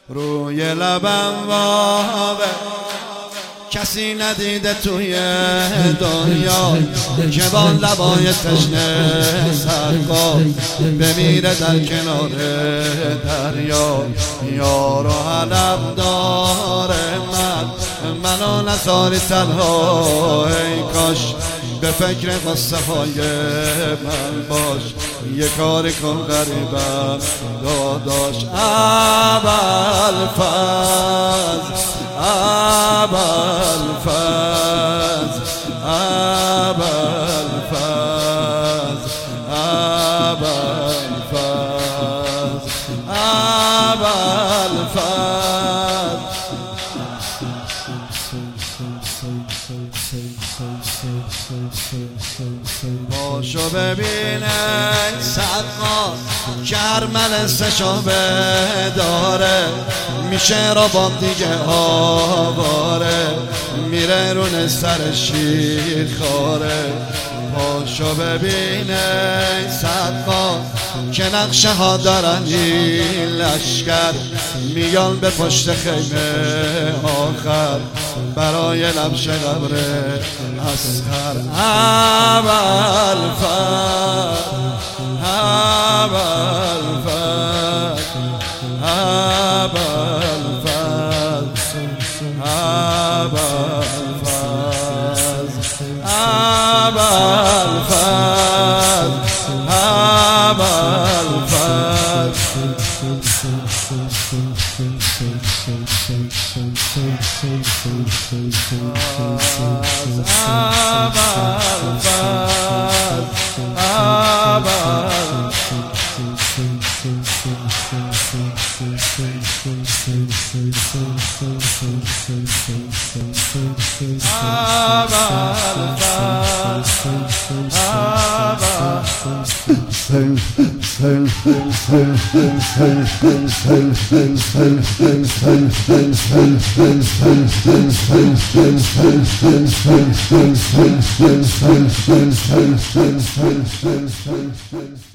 روی لبم وابه کسی ندیده توی دنیا که با لبای تشنه سرقا بمیره در کنار دریا. یارو علم داره منو نذاری تنها، ای کاش به فکر قصه های من باش. یه کاری کن غریبم داداش. ابوالفضل ابوالفضل ابوالفضل ابوالفضل ابوالفضل. پاشو ببینه سقا کرمل سشابه داره، میشه رو با دیگه آواره، میره رون سر شیر خاره. پاشو ببینه سقا که نقشه ها دارن این لشکر، میان به پشت خیمه آخر برای نبش قبر اصغر. ابوالفضل ابوالفضل ابوالفضل ابوالفضل Abal